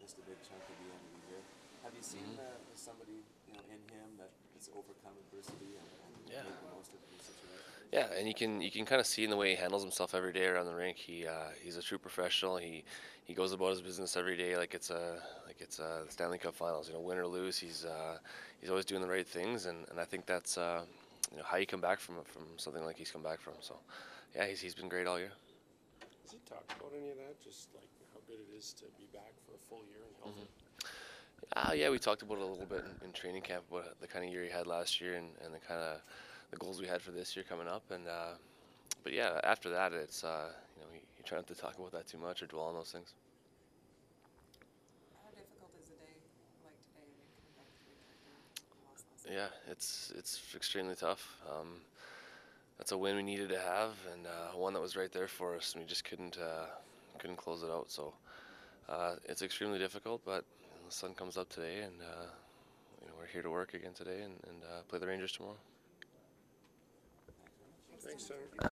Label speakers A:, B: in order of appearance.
A: missed a big chunk of the end of the year. Have you seen somebody in him that has overcome adversity and
B: Yeah.
A: made the most of the situation?
B: Yeah, and you can kind of see in the way he handles himself every day around the rink. He's a true professional. He goes about his business every day like it's a Stanley Cup Finals. Win or lose, he's always doing the right things, and I think that's how you come back from something like he's come back from. So, yeah, he's been great all year.
C: Has he talked about any of that? Just like how good it is to be back for a full year and healthy?
B: Yeah, we talked about it a little bit in training camp, about the kind of year he had last year, and the kind of the goals we had for this year coming up. And but yeah, after that, it's you try not to talk about that too much or dwell on those things.
D: How difficult is a day like today? I mean, coming back to the rink after the loss last night.
B: Yeah, it's extremely tough. That's a win we needed to have, and one that was right there for us, and we just couldn't close it out. So it's extremely difficult, but the sun comes up today, and we're here to work again today and play the Rangers tomorrow.
A: Thanks very much.
D: Thanks,
C: Thanks,
D: Tanner.
C: Tanner.